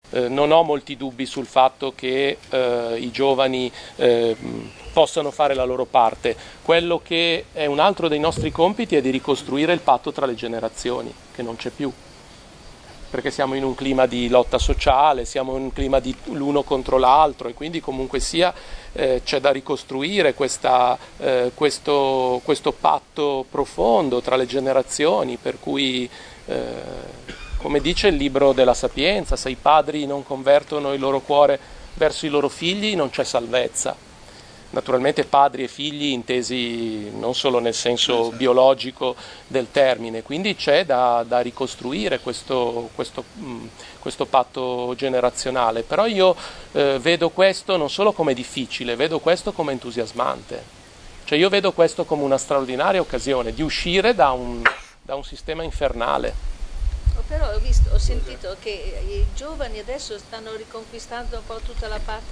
Non ho molti dubbi sul fatto che i giovani possano fare la loro parte. Quello che è un altro dei nostri compiti è di ricostruire il patto tra le generazioni, che non c'è più, perché siamo in un clima di lotta sociale, siamo in un clima di l'uno contro l'altro, e quindi comunque sia c'è da ricostruire questo patto profondo tra le generazioni, per cui come dice il libro della Sapienza, se i padri non convertono il loro cuore verso i loro figli non c'è salvezza. Naturalmente padri e figli intesi non solo nel senso biologico del termine, quindi c'è da ricostruire questo patto generazionale, però io vedo questo non solo come difficile, vedo questo come entusiasmante, cioè io vedo questo come una straordinaria occasione di uscire da un sistema infernale. Però ho sentito che i giovani adesso stanno riconquistando un po' tutta la parte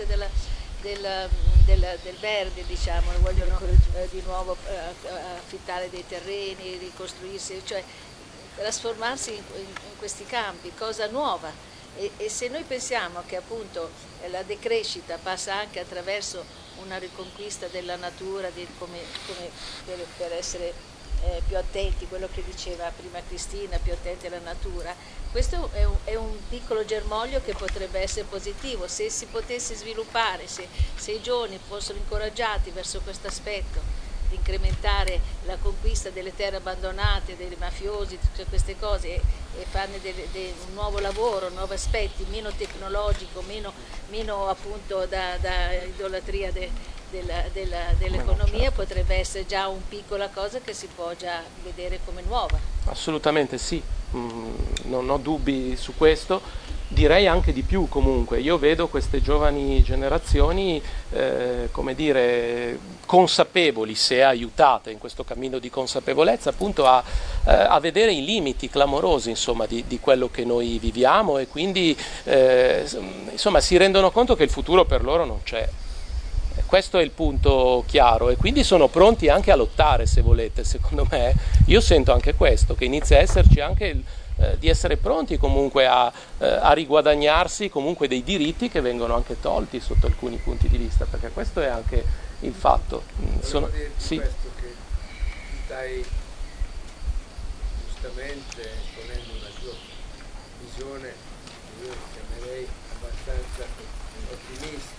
del verde, diciamo, vogliono di nuovo affittare dei terreni, ricostruirsi, cioè trasformarsi in questi campi, cosa nuova. E se noi pensiamo che appunto la decrescita passa anche attraverso una riconquista della natura, come per essere più attenti, quello che diceva prima Cristina, più attenti alla natura, questo è un piccolo germoglio che potrebbe essere positivo, se si potesse sviluppare, se i giovani fossero incoraggiati verso questo aspetto, di incrementare la conquista delle terre abbandonate, dei mafiosi, tutte queste cose, e farne un nuovo lavoro, nuovi aspetti, meno tecnologico, meno appunto da idolatria dell'economia, certo. Potrebbe essere già una piccola cosa che si può già vedere come nuova. Assolutamente sì, non ho dubbi su questo. Direi anche di più comunque, io vedo queste giovani generazioni, come dire, consapevoli, se aiutate in questo cammino di consapevolezza, appunto a vedere i limiti clamorosi, insomma, di quello che noi viviamo, e quindi insomma si rendono conto che il futuro per loro non c'è. Questo è il punto chiaro, e quindi sono pronti anche a lottare, se volete. Secondo me, io sento anche questo, che inizia a esserci anche di essere pronti comunque a riguadagnarsi comunque dei diritti che vengono anche tolti sotto alcuni punti di vista, perché questo è anche il fatto. Sì. Questo che stai giustamente ponendo una tua visione, io chiamerei abbastanza ottimistica,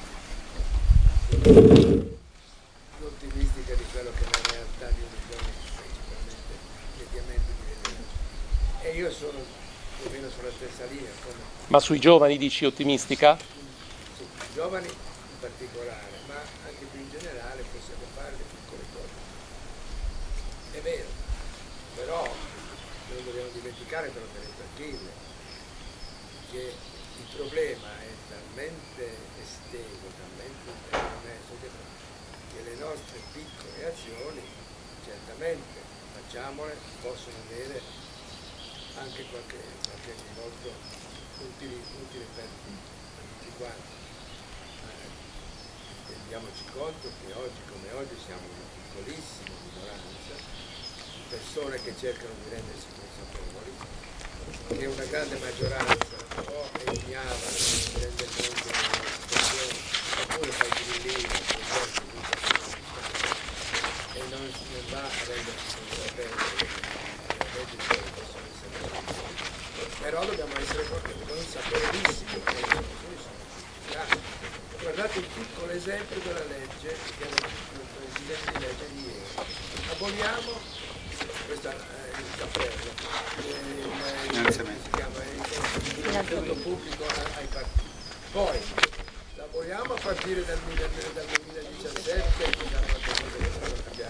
più ottimistica di quello che è la realtà di un giorno, principalmente mediamente di vedere. E io sono più o meno sulla stessa linea. Ma sui giovani dici ottimistica? Sì, i giovani in particolare, ma anche più in generale possiamo fare le piccole cose. È vero, però non dobbiamo dimenticare, però per tranquille, che il problema è talmente esteso, talmente interconnesso, che le nostre piccole azioni, certamente facciamole, possono avere anche qualche risvolto utile per tutti quanti. Rendiamoci conto che oggi come oggi siamo una piccolissima minoranza di persone che cercano di rendersi consapevoli, che una grande maggioranza o è ignava, non si rende conto della situazione, oppure fa il grillino e non va a rendersi consapevoli delle cose possono essere fatte. Però dobbiamo essere consapevolissimi che le soluzioni sono grandi. Guardate il piccolo esempio della legge, che è il disegno di legge di ieri. Aboliamo questa il cappello, si chiama il pubblico ai partiti. Poi aboliamo a partire dal 2017, dovranno cambiare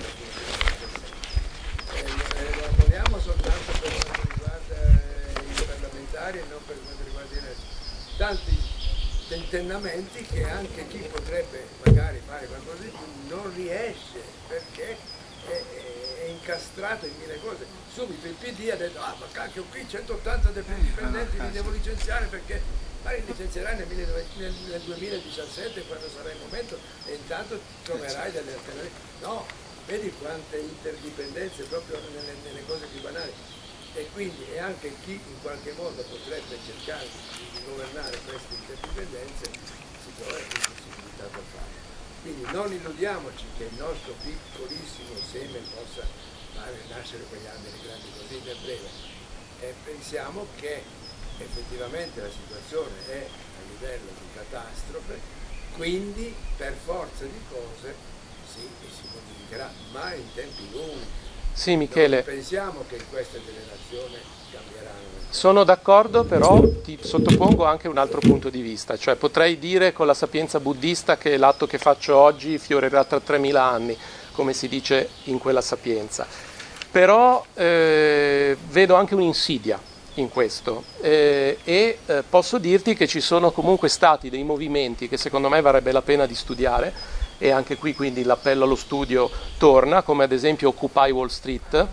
lo aboliamo soltanto per quanto riguarda i parlamentari e non per quanto riguarda i resto. Tanti tentennamenti che anche chi potrebbe magari fare qualcosa di più non riesce, perché è incastrato in mille cose. Subito il PD ha detto: ah, ma cacchio, qui 180 dipendenti li devo licenziare, perché ma li licenzierai nel 2017 quando sarà il momento, e intanto troverai delle alternative. No, vedi quante interdipendenze proprio nelle cose più banali. e quindi è anche chi in qualche modo potrebbe cercare di governare queste interdipendenze si trova impossibilitato a fare. Quindi non illudiamoci che il nostro piccolissimo seme possa fare nascere quegli alberi grandi così nel breve, e pensiamo che effettivamente la situazione è a livello di catastrofe, quindi per forza di cose si modificherà, ma in tempi lunghi. Sì, Michele. Non pensiamo che in questa generazione cambieranno. Sono d'accordo, però ti sottopongo anche un altro punto di vista, cioè potrei dire con la sapienza buddista che l'atto che faccio oggi fiorirà tra 3000 anni, come si dice in quella sapienza. Però vedo anche un'insidia in questo e posso dirti che ci sono comunque stati dei movimenti che secondo me varrebbe la pena di studiare, e anche qui quindi l'appello allo studio torna, come ad esempio Occupy Wall Street,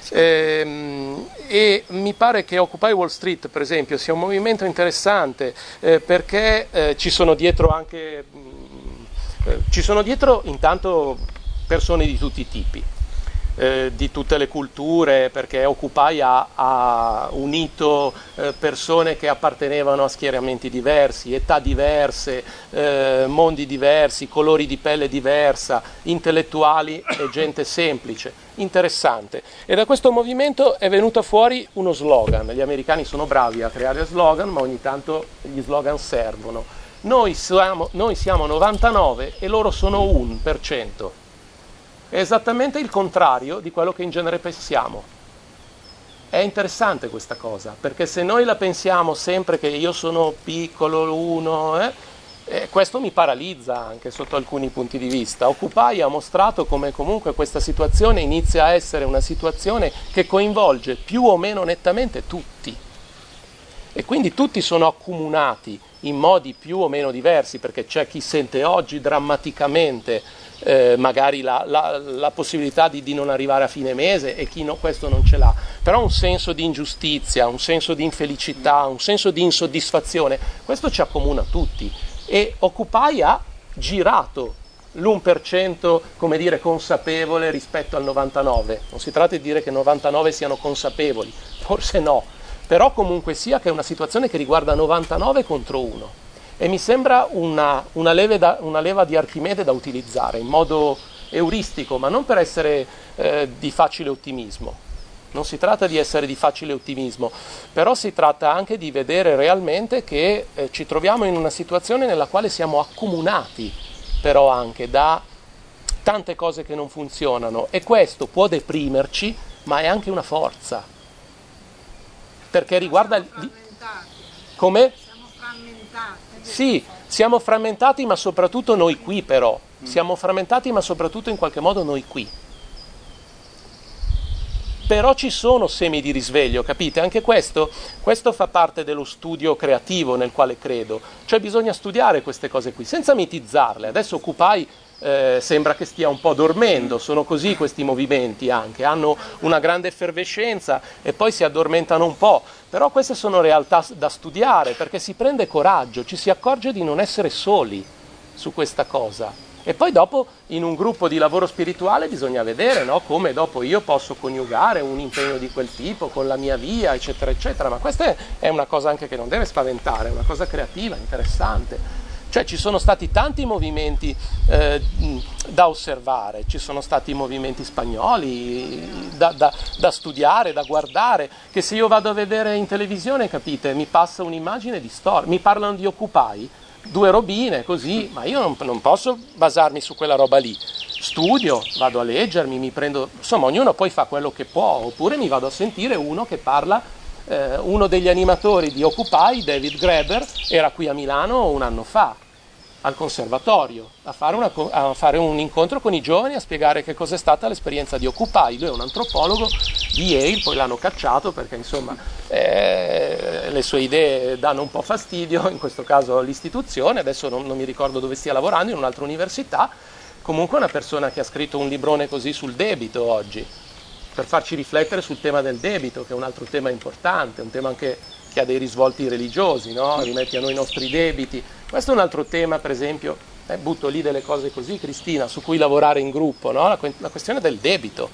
e mi pare che Occupy Wall Street per esempio sia un movimento interessante perché ci sono dietro anche intanto persone di tutti i tipi, di tutte le culture, perché Occupy ha unito persone che appartenevano a schieramenti diversi, età diverse, mondi diversi, colori di pelle diversa, intellettuali e gente semplice, interessante. E da questo movimento è venuto fuori uno slogan. Gli americani sono bravi a creare slogan, ma ogni tanto gli slogan servono. Noi siamo 99 e loro sono 1%. È esattamente il contrario di quello che in genere pensiamo. È interessante questa cosa, perché se noi la pensiamo sempre che io sono piccolo, uno, questo mi paralizza anche sotto alcuni punti di vista. Occupy ha mostrato come comunque questa situazione inizia a essere una situazione che coinvolge più o meno nettamente tutti. E quindi tutti sono accomunati in modi più o meno diversi, perché c'è chi sente oggi drammaticamente magari la possibilità di non arrivare a fine mese e chi questo non ce l'ha, però un senso di ingiustizia, un senso di infelicità, un senso di insoddisfazione, questo ci accomuna tutti, e Occupy ha girato l'1% come dire consapevole rispetto al 99. Non si tratta di dire che 99 siano consapevoli, forse no, però comunque sia che è una situazione che riguarda 99 contro 1. E mi sembra una leva di Archimede da utilizzare in modo euristico, ma non per essere di facile ottimismo. Non si tratta di essere di facile ottimismo, però si tratta anche di vedere realmente che ci troviamo in una situazione nella quale siamo accomunati, però anche da tante cose che non funzionano, e questo può deprimerci, ma è anche una forza. Perché riguarda... Come? Siamo frammentati. Sì, siamo frammentati, ma soprattutto noi qui però. Siamo frammentati, ma soprattutto in qualche modo noi qui. Però ci sono semi di risveglio, capite? Anche questo fa parte dello studio creativo nel quale credo. Cioè bisogna studiare queste cose qui, senza mitizzarle. Adesso Occupy sembra che stia un po' dormendo, sono così questi movimenti anche, hanno una grande effervescenza e poi si addormentano un po', però queste sono realtà da studiare, perché si prende coraggio, ci si accorge di non essere soli su questa cosa, e poi dopo in un gruppo di lavoro spirituale bisogna vedere, no, come dopo io posso coniugare un impegno di quel tipo con la mia via, eccetera eccetera, ma questa è una cosa anche che non deve spaventare, è una cosa creativa, interessante. Cioè ci sono stati tanti movimenti da osservare, ci sono stati movimenti spagnoli da studiare, da guardare, che se io vado a vedere in televisione, capite, mi passa un'immagine di storia, mi parlano di Occupy, 2 robine così, ma io non posso basarmi su quella roba lì. Studio, vado a leggermi, mi prendo, insomma ognuno poi fa quello che può, oppure mi vado a sentire uno che parla. Uno degli animatori di Occupy, David Graeber, era qui a Milano un anno fa al conservatorio a fare un incontro con i giovani, a spiegare che cos'è stata l'esperienza di Occupy. Lui è un antropologo di Yale, poi l'hanno cacciato perché insomma le sue idee danno un po' fastidio, in questo caso l'istituzione, adesso non mi ricordo dove stia lavorando, in un'altra università. Comunque è una persona che ha scritto un librone così sul debito oggi, per farci riflettere sul tema del debito, che è un altro tema importante, un tema anche che ha dei risvolti religiosi, no? Rimetti a noi i nostri debiti. Questo è un altro tema, per esempio, butto lì delle cose così, Cristina, su cui lavorare in gruppo, no? La questione del debito.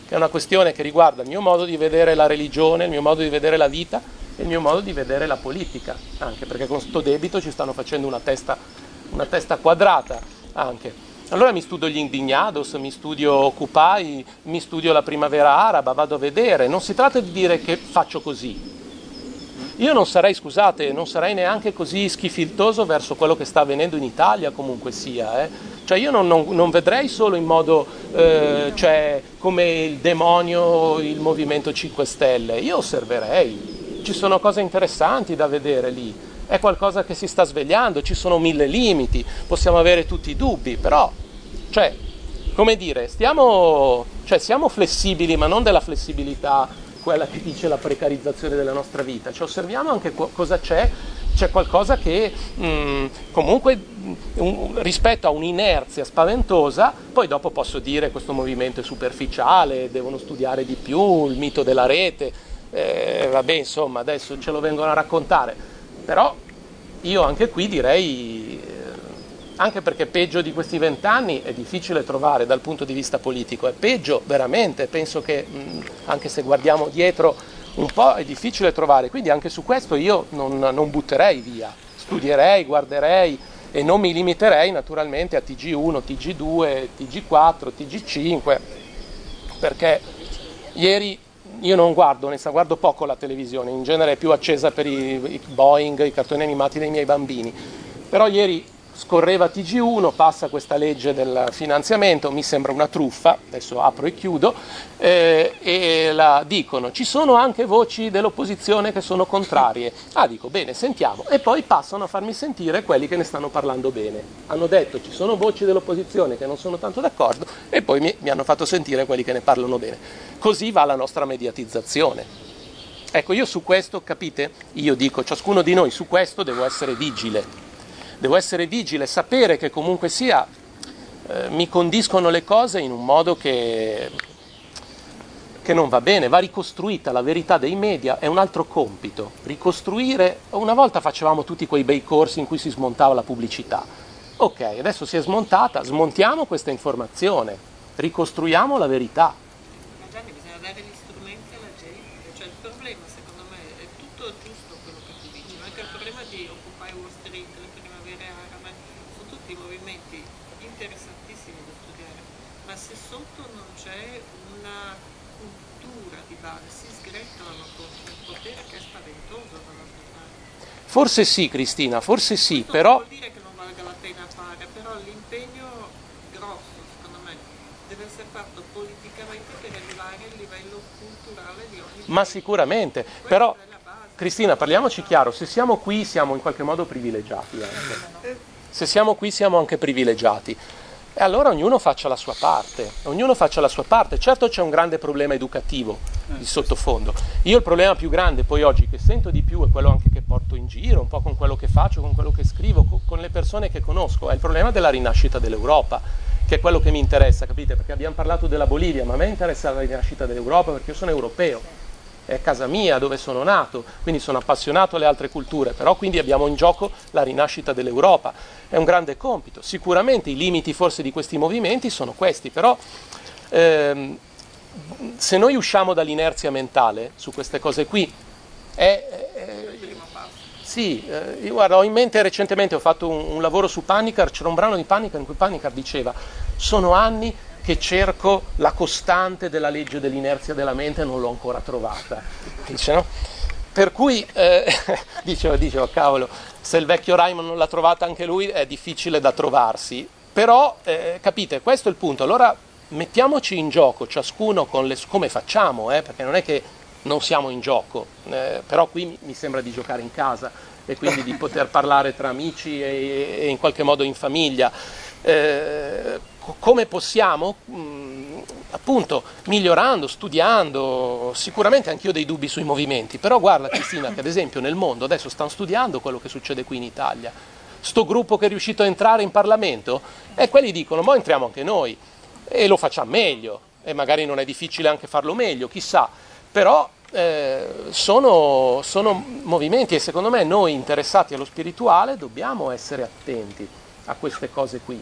che è una questione che riguarda il mio modo di vedere la religione, il mio modo di vedere la vita e il mio modo di vedere la politica, anche perché con sto debito ci stanno facendo una testa quadrata anche. Allora mi studio gli Indignados, mi studio Occupy, mi studio la primavera araba, vado a vedere. Non si tratta di dire che faccio così. Io non sarei, scusate, non sarei neanche così schifiltoso verso quello che sta avvenendo in Italia, comunque sia. Cioè io non vedrei solo in modo, cioè come il demonio, il Movimento 5 Stelle. Io osserverei. Ci sono cose interessanti da vedere lì. È qualcosa che si sta svegliando, ci sono 1000 limiti, possiamo avere tutti i dubbi, però, cioè, come dire, siamo flessibili, ma non della flessibilità, quella che dice la precarizzazione della nostra vita, cioè osserviamo anche cosa c'è qualcosa che comunque rispetto a un'inerzia spaventosa, poi dopo posso dire questo movimento è superficiale, devono studiare di più, il mito della rete, vabbè insomma adesso ce lo vengono a raccontare. Però io anche qui direi, anche perché peggio di questi 20 anni è difficile trovare dal punto di vista politico, è peggio veramente, penso che anche se guardiamo dietro un po' è difficile trovare, quindi anche su questo io non butterei via, studierei, guarderei e non mi limiterei naturalmente a TG1, TG2, TG4, TG5, perché ieri... Io non guardo poco la televisione, in genere è più accesa per i Boeing, i cartoni animati dei miei bambini, però ieri scorreva TG1, passa questa legge del finanziamento, mi sembra una truffa, adesso apro e chiudo, e la dicono, ci sono anche voci dell'opposizione che sono contrarie, dico bene, sentiamo, e poi passano a farmi sentire quelli che ne stanno parlando bene, hanno detto ci sono voci dell'opposizione che non sono tanto d'accordo e poi mi hanno fatto sentire quelli che ne parlano bene, così va la nostra mediatizzazione. Ecco, io su questo, capite, io dico, ciascuno di noi su questo devo essere vigile, sapere che comunque sia mi condiscono le cose in un modo che non va bene, va ricostruita la verità dei media, è un altro compito, ricostruire, una volta facevamo tutti quei bei corsi in cui si smontava la pubblicità, ok, adesso si è smontata, smontiamo questa informazione, ricostruiamo la verità. Ma Gianni, bisogna dare gli strumenti alla gente, cioè il problema secondo me è tutto giusto quello che tu dici, ma anche il problema di Occupy Wall Street, le primavere arabe, sono tutti movimenti interessantissimi da studiare, ma se sotto non c'è una cultura di base, si sgretolano contro un potere che è spaventoso da nostra parte. Forse sì, Cristina, forse sì, Questo però... non vuol dire che non valga la pena fare, però l'impegno grosso, secondo me, deve essere fatto politicamente per arrivare al livello culturale di ogni Ma paese. sicuramente, Questa però è la base. Cristina, parliamoci chiaro, se siamo qui siamo in qualche modo privilegiati anche. Se siamo qui siamo anche privilegiati. E allora ognuno faccia la sua parte, certo c'è un grande problema educativo di sottofondo. Io il problema più grande poi oggi che sento di più è quello anche che porto in giro, un po' con quello che faccio, con quello che scrivo, con le persone che conosco, è il problema della rinascita dell'Europa, che è quello che mi interessa, capite? Perché abbiamo parlato della Bolivia, ma a me interessa la rinascita dell'Europa perché io sono europeo. È casa mia, dove sono nato, quindi sono appassionato alle altre culture, però quindi abbiamo in gioco la rinascita dell'Europa. È un grande compito. Sicuramente i limiti forse di questi movimenti sono questi, però se noi usciamo dall'inerzia mentale su queste cose qui, sì, io guarda, ho in mente recentemente, ho fatto un lavoro su Panikkar, c'era un brano di Panikkar in cui Panikkar diceva sono anni che cerco la costante della legge dell'inerzia della mente e non l'ho ancora trovata, dice, no? Per cui dicevo, cavolo, se il vecchio Raimond non l'ha trovata anche lui è difficile da trovarsi, però capite, questo è il punto, allora mettiamoci in gioco ciascuno come facciamo, perché non è che non siamo in gioco, però qui mi sembra di giocare in casa e quindi di poter parlare tra amici e in qualche modo in famiglia. Come possiamo? Appunto migliorando, studiando, sicuramente anch'io ho dei dubbi sui movimenti, però guarda Cristina che ad esempio nel mondo adesso stanno studiando quello che succede qui in Italia, sto gruppo che è riuscito a entrare in Parlamento e quelli dicono ma entriamo anche noi e lo facciamo meglio e magari non è difficile anche farlo meglio, chissà, però sono movimenti e secondo me noi interessati allo spirituale dobbiamo essere attenti a queste cose qui.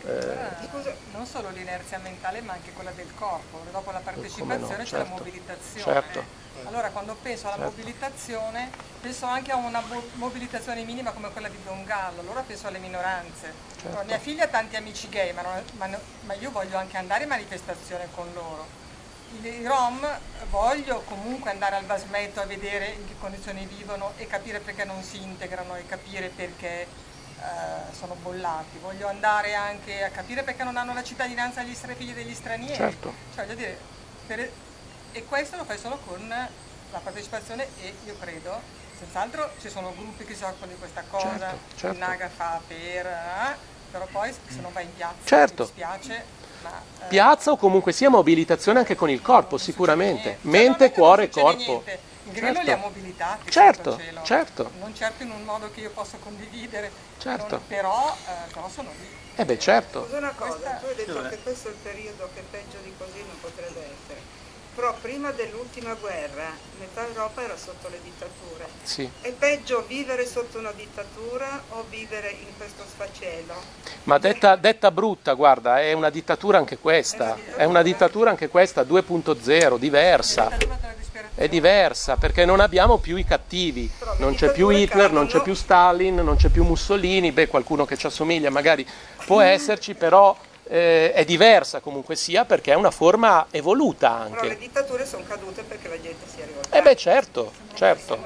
Scusa, non solo l'inerzia mentale ma anche quella del corpo, dopo la partecipazione c'è la mobilitazione. Certo. Allora quando penso alla mobilitazione penso anche a una mobilitazione minima come quella di Don Gallo, allora penso alle minoranze. Allora, mia figlia ha tanti amici gay, ma io voglio anche andare in manifestazione con loro. I Rom voglio comunque andare al Basmetto a vedere in che condizioni vivono e capire perché non si integrano e capire perché sono bollati. Voglio andare anche a capire perché non hanno la cittadinanza agli figli degli stranieri. Certo. Cioè, voglio dire, e questo lo fai solo con la partecipazione e io credo, senz'altro ci sono gruppi che si occupano di questa cosa, certo. il Naga fa però poi se non vai in piazza Certo. mi dispiace. Piazza o comunque sia mobilitazione anche con il corpo, sicuramente. Mente, cuore, corpo. Il Grillo li ha mobilitati, certo. Non certo in un modo che io possa condividere, Certo. però sono lì. Beh, certo. Scusa una cosa, tu hai detto che questo è il periodo che peggio di così non potrebbe essere. Però prima dell'ultima guerra metà Europa era sotto le dittature. Sì. È peggio vivere sotto una dittatura o vivere in questo sfacelo? Ma detta brutta, guarda, è una dittatura anche questa. È una dittatura anche questa 2.0, diversa. È diversa perché non abbiamo più i cattivi. Non c'è più Hitler, non c'è più Stalin, non c'è più Mussolini. Beh, qualcuno che ci assomiglia magari può esserci, però è diversa comunque sia perché è una forma evoluta anche. Però le dittature sono cadute perché la gente si è rivoltata. Beh, certo. Si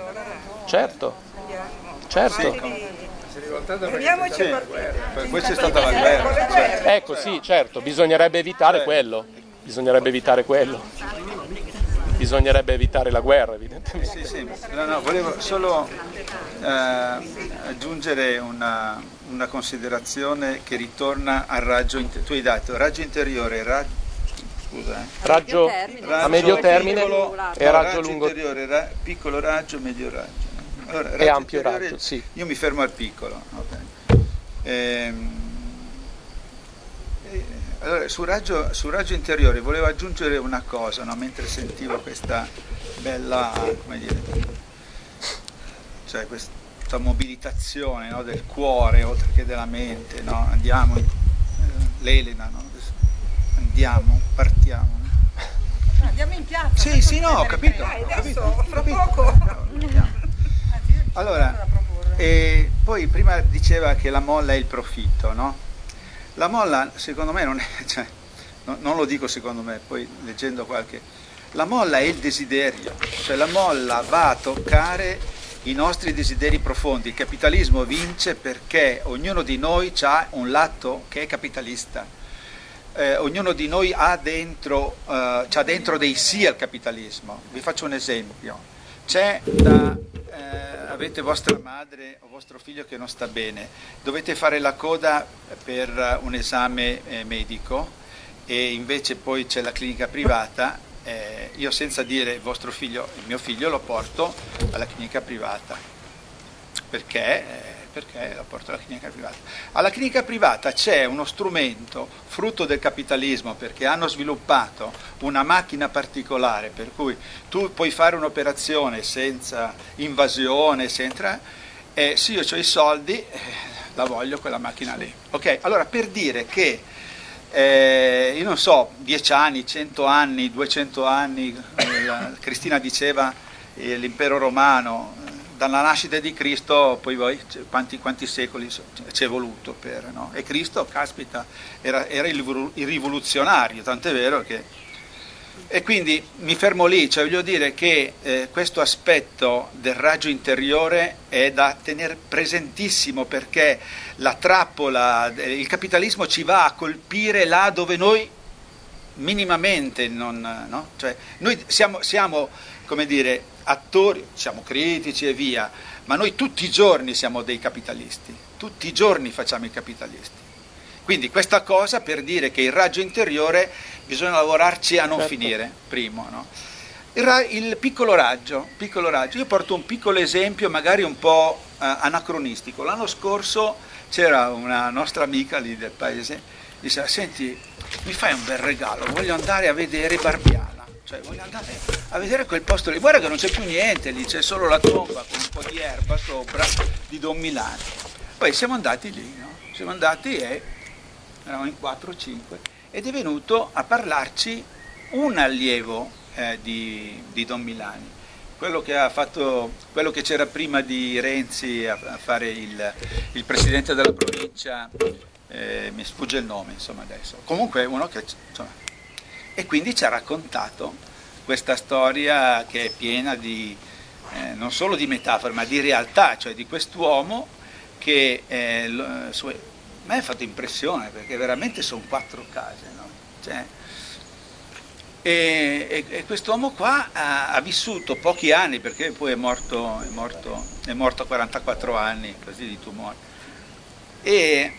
è rivoltata Per poi c'è stata la guerra. Ecco, sì, certo, bisognerebbe evitare quello. Bisognerebbe evitare la guerra, evidentemente. Sì. No, volevo solo aggiungere una considerazione che ritorna al raggio interiore. Tu hai detto raggio interiore, raggio a medio termine e raggio lungo interiore, piccolo raggio, medio raggio. Allora, e ampio raggio, sì. Io mi fermo al piccolo. Allora, sul raggio interiore volevo aggiungere una cosa, no? Mentre sentivo questa bella, come dire, cioè questa mobilitazione, no? Del cuore oltre che della mente, no? Andiamo, l'Elena, no? Partiamo. Andiamo in piazza. Sì, no, ho capito. Adesso, fra poco. Allora, poi prima diceva che la molla è il profitto, no? La molla, secondo me, non è, cioè, non lo dico secondo me, poi leggendo la molla è il desiderio, cioè la molla va a toccare i nostri desideri profondi. Il capitalismo vince perché ognuno di noi ha un lato che è capitalista, ognuno di noi ha dentro dei sì al capitalismo. Vi faccio un esempio: avete vostra madre o vostro figlio che non sta bene, dovete fare la coda per un esame medico e invece poi c'è la clinica privata, io senza dire il mio figlio lo porto alla clinica privata. Perché lo porto alla clinica privata? Alla clinica privata c'è uno strumento frutto del capitalismo, perché hanno sviluppato una macchina particolare per cui tu puoi fare un'operazione senza invasione, sì, io ho i soldi, la voglio quella macchina lì. Ok, allora per dire che io non so, 10 anni, 100 anni, 200 anni, Cristina diceva l'impero romano, dalla nascita di Cristo, poi voi quanti secoli ci è voluto per, no? E Cristo, caspita, era il rivoluzionario, tant'è vero che... E quindi mi fermo lì, cioè voglio dire che questo aspetto del raggio interiore è da tenere presentissimo, perché la trappola, il capitalismo ci va a colpire là dove noi minimamente non... No? Cioè, noi siamo, come dire, attori, siamo critici e via, ma noi tutti i giorni siamo dei capitalisti, tutti i giorni facciamo i capitalisti. Quindi questa cosa per dire che il raggio interiore bisogna lavorarci a non finire, primo, no? Il piccolo raggio, io porto un piccolo esempio magari un po' anacronistico. L'anno scorso c'era una nostra amica lì del paese, diceva: senti, mi fai un bel regalo, voglio andare a vedere Barbiana. Cioè, voglio andare a vedere quel posto lì, guarda che non c'è più niente lì, c'è solo la tomba con un po' di erba sopra di Don Milani. Poi siamo andati lì, no? Siamo andati e eravamo in 4 o 5, ed è venuto a parlarci un allievo di Don Milani, quello che c'era prima di Renzi a fare il presidente della provincia, mi sfugge il nome insomma adesso, comunque uno che insomma, e quindi ci ha raccontato questa storia che è piena di non solo di metafore ma di realtà, cioè di quest'uomo che a me ha fatto impressione perché veramente sono 4 case, no? Cioè, e quest'uomo qua ha vissuto pochi anni, perché poi è morto a 44 anni così di tumore, e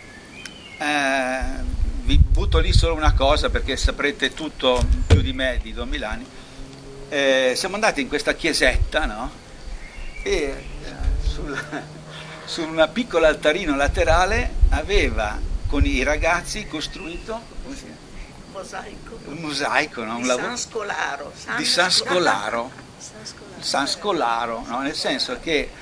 vi butto lì solo una cosa perché saprete tutto più di me di Don Milani. Siamo andati in questa chiesetta, no? E su una piccola altarino laterale aveva con i ragazzi costruito, come si chiama? Un mosaico, no? Di San Scolaro, no? Nel senso che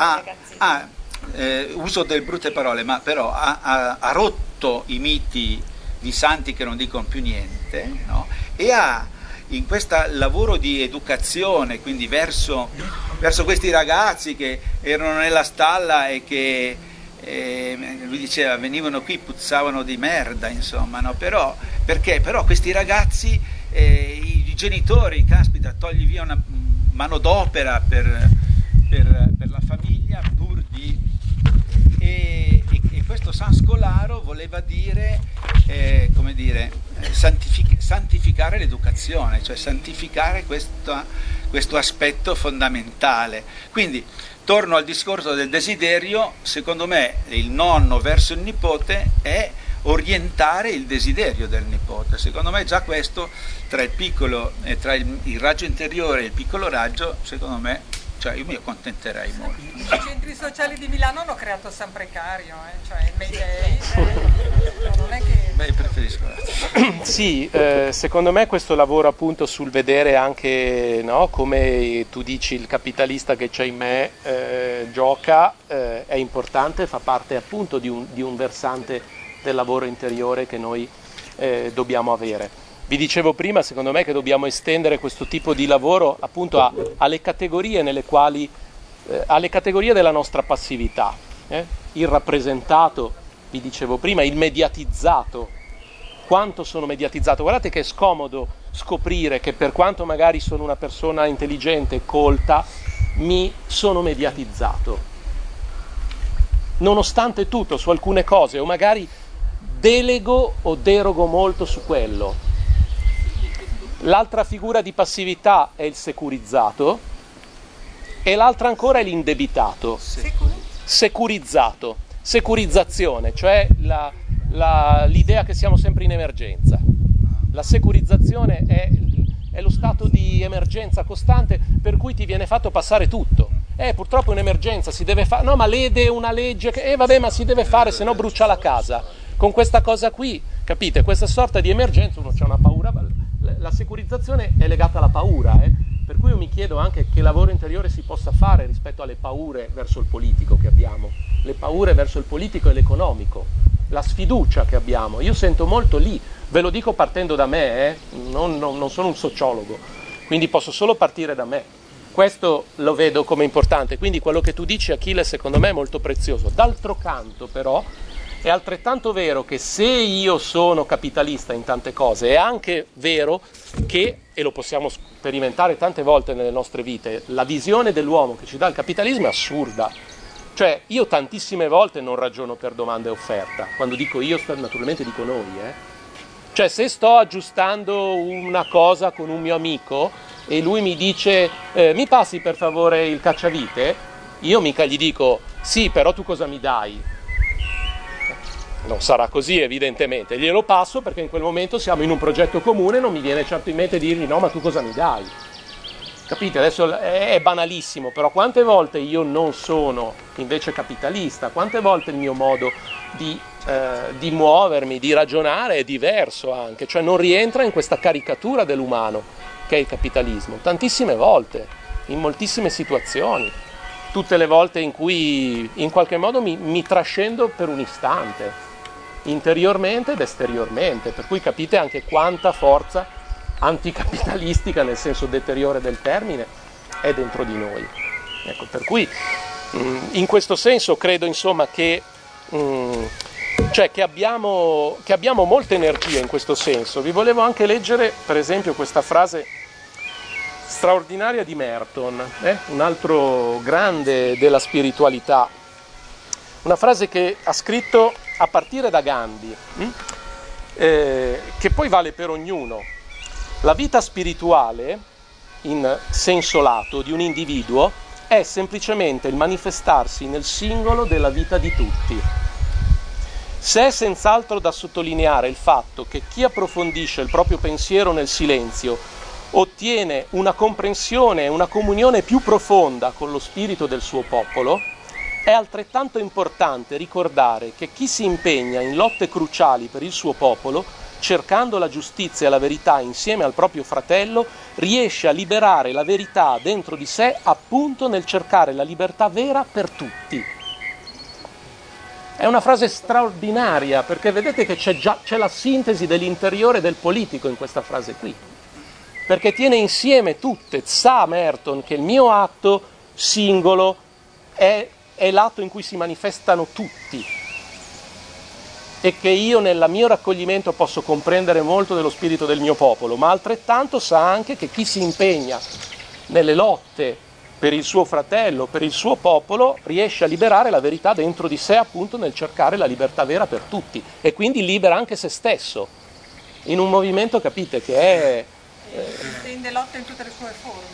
uso delle brutte parole, ma però ha rotto i miti di santi che non dicono più niente, no? E in questo lavoro di educazione, quindi verso questi ragazzi che erano nella stalla e che lui diceva venivano qui, puzzavano di merda, insomma, no? Perché questi ragazzi, i genitori, caspita, togli via una manodopera per la famiglia pur di... E questo San Scolaro voleva dire, come dire, santificare l'educazione, cioè santificare questo aspetto fondamentale. Quindi torno al discorso del desiderio. Secondo me il nonno verso il nipote è orientare il desiderio del nipote. Secondo me già questo, tra il piccolo e tra il raggio interiore e il piccolo raggio, secondo me, cioè io mi accontenterei molto. I centri sociali di Milano hanno creato San Precario, cioè il Mayday, non è che... Beh, preferisco. Sì, secondo me questo lavoro appunto sul vedere anche, no, come tu dici il capitalista che c'è in me gioca, è importante, fa parte appunto di un versante del lavoro interiore che noi dobbiamo avere. Vi dicevo prima, secondo me, che dobbiamo estendere questo tipo di lavoro appunto alle categorie nelle quali, alle categorie della nostra passività, il rappresentato, vi dicevo prima, il mediatizzato. Quanto sono mediatizzato? Guardate che è scomodo scoprire che per quanto magari sono una persona intelligente e colta, mi sono mediatizzato. Nonostante tutto, su alcune cose, o magari delego o derogo molto su quello. L'altra figura di passività è il securizzato e l'altra ancora è l'indebitato. Securizzato, securizzazione, cioè l'idea che siamo sempre in emergenza. La securizzazione è lo stato di emergenza costante per cui ti viene fatto passare tutto. Purtroppo è un'emergenza, si deve fare, no ma lede una legge, vabbè ma si deve fare, se no brucia la casa. Con questa cosa qui, capite, questa sorta di emergenza uno c'ha una paura. La securizzazione è legata alla paura, per cui io mi chiedo anche che lavoro interiore si possa fare rispetto alle paure verso il politico che abbiamo, le paure verso il politico e l'economico, la sfiducia che abbiamo. Io sento molto lì, ve lo dico partendo da me, non sono un sociologo, quindi posso solo partire da me. Questo lo vedo come importante, quindi quello che tu dici, Achille, secondo me è molto prezioso. D'altro canto però è altrettanto vero che se io sono capitalista in tante cose, è anche vero che, e lo possiamo sperimentare tante volte nelle nostre vite, la visione dell'uomo che ci dà il capitalismo è assurda. Cioè io tantissime volte non ragiono per domanda e offerta, quando dico io naturalmente dico noi, Cioè se sto aggiustando una cosa con un mio amico e lui mi dice mi passi per favore il cacciavite, io mica gli dico sì però tu cosa mi dai? Non sarà così evidentemente, glielo passo perché in quel momento siamo in un progetto comune, non mi viene certo in mente dirgli no ma tu cosa mi dai? Capite? Adesso è banalissimo, però quante volte io non sono invece capitalista, quante volte il mio modo di muovermi, di ragionare è diverso anche, cioè non rientra in questa caricatura dell'umano che è il capitalismo, tantissime volte, in moltissime situazioni, tutte le volte in cui in qualche modo mi trascendo per un istante. interiormente ed esteriormente, per cui capite anche quanta forza anticapitalistica, nel senso deteriore del termine, è dentro di noi. Ecco, per cui in questo senso credo insomma che abbiamo molta energia in questo senso. Vi volevo anche leggere per esempio questa frase straordinaria di Merton, un altro grande della spiritualità, una frase che ha scritto a partire da Gandhi, che poi vale per ognuno. La vita spirituale, in senso lato, di un individuo, è semplicemente il manifestarsi nel singolo della vita di tutti. Se è senz'altro da sottolineare il fatto che chi approfondisce il proprio pensiero nel silenzio ottiene una comprensione e una comunione più profonda con lo spirito del suo popolo, è altrettanto importante ricordare che chi si impegna in lotte cruciali per il suo popolo, cercando la giustizia e la verità insieme al proprio fratello, riesce a liberare la verità dentro di sé appunto nel cercare la libertà vera per tutti. È una frase straordinaria, perché vedete che c'è la sintesi dell'interiore del politico in questa frase qui, perché tiene insieme tutte. Sa Merton che il mio atto singolo è l'atto in cui si manifestano tutti, e che io nel mio raccoglimento posso comprendere molto dello spirito del mio popolo, ma altrettanto sa anche che chi si impegna nelle lotte per il suo fratello, per il suo popolo, riesce a liberare la verità dentro di sé appunto nel cercare la libertà vera per tutti, e quindi libera anche se stesso, in un movimento, capite, che è... Intende lotte in tutte le sue forme?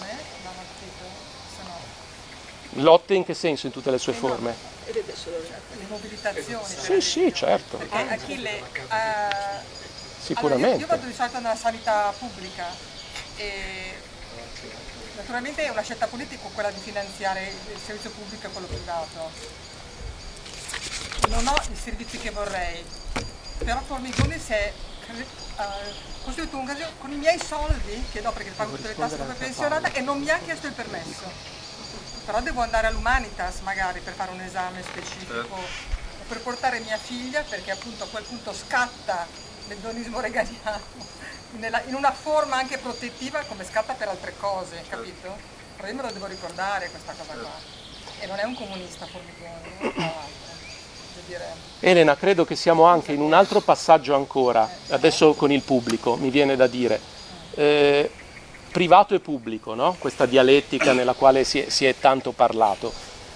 Lotte in che senso in tutte le sue forme? Le mobilitazioni. Sì, certo. Perché Achille, sicuramente. Allora, io vado di solito nella sanità pubblica e naturalmente è una scelta politica quella di finanziare il servizio pubblico e quello privato. Non ho i servizi che vorrei, però Formigoni si è costruito un casino con i miei soldi che do perché pago tutte le tasse come pensionata e non mi ha chiesto il permesso. Però devo andare all'Humanitas magari per fare un esame specifico, o per portare mia figlia, perché appunto a quel punto scatta l'edonismo reganiano, in una forma anche protettiva come scatta per altre cose, capito? Però io me lo devo ricordare questa cosa qua. E non è un comunista Formigoni, tra l'altro. Elena, credo che siamo anche in un altro passaggio ancora, adesso con il pubblico, mi viene da dire. Privato e pubblico, no? Questa dialettica nella quale si è tanto parlato.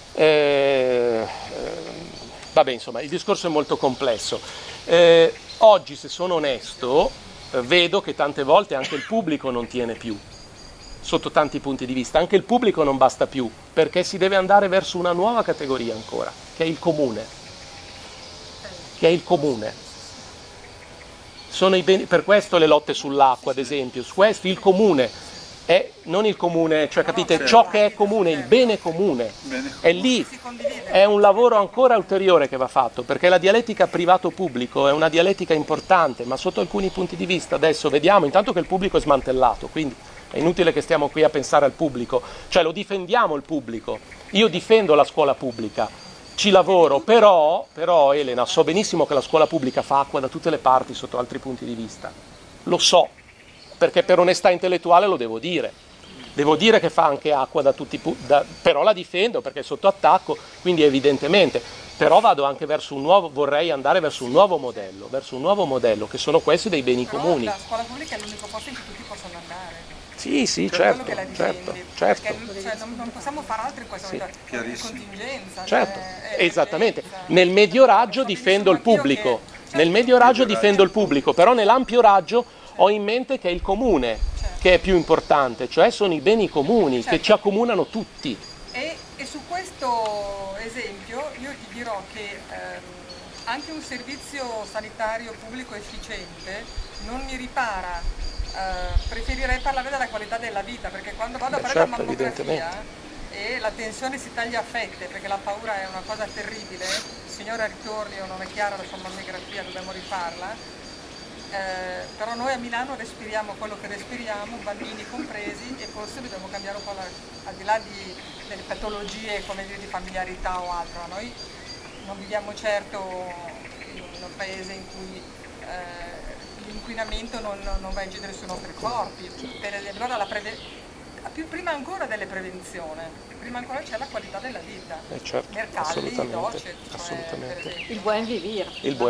Vabbè, insomma, il discorso è molto complesso. Oggi, se sono onesto, vedo che tante volte anche il pubblico non tiene più, sotto tanti punti di vista. Anche il pubblico non basta più, perché si deve andare verso una nuova categoria ancora, che è il comune. Sono i beni, per questo le lotte sull'acqua, ad esempio, su questo il comune è non il comune, cioè capite, ciò che è comune, il bene comune, è lì, è un lavoro ancora ulteriore che va fatto, perché la dialettica privato-pubblico è una dialettica importante, ma sotto alcuni punti di vista adesso vediamo intanto che il pubblico è smantellato, quindi è inutile che stiamo qui a pensare al pubblico, cioè lo difendiamo il pubblico, io difendo la scuola pubblica, ci lavoro, però Elena, so benissimo che la scuola pubblica fa acqua da tutte le parti sotto altri punti di vista, lo so, perché per onestà intellettuale lo devo dire che fa anche acqua da tutti, però la difendo perché è sotto attacco, quindi evidentemente, però vado anche verso vorrei andare verso un nuovo modello, che sono questi dei beni comuni. La scuola pubblica è l'unico posto in cui tutti possono andare. Sì, certo. Perché non possiamo fare altro in questo momento, è contingenza. Certo, esattamente. Nel medio raggio difendo il pubblico, però nell'ampio raggio ho in mente che è il comune che è più importante, cioè sono i beni comuni che ci accomunano tutti. E su questo esempio io ti dirò che anche un servizio sanitario pubblico efficiente non mi ripara, preferirei parlare della qualità della vita, perché quando vado a fare la mammografia e la tensione si taglia a fette, perché la paura è una cosa terribile, signora ritorni o non è chiara la sua mammografia, dobbiamo rifarla. Però noi a Milano respiriamo quello che respiriamo, bambini compresi, e forse dobbiamo cambiare un po' al di là delle patologie come dire, di familiarità o altro. Noi non viviamo certo in in un paese in cui l'inquinamento non va a incidere sui nostri corpi. Per esempio, allora prima ancora delle prevenzioni, prima ancora c'è la qualità della vita. Certo, Mercalli, assolutamente, dolce, assolutamente. Il buon vivere.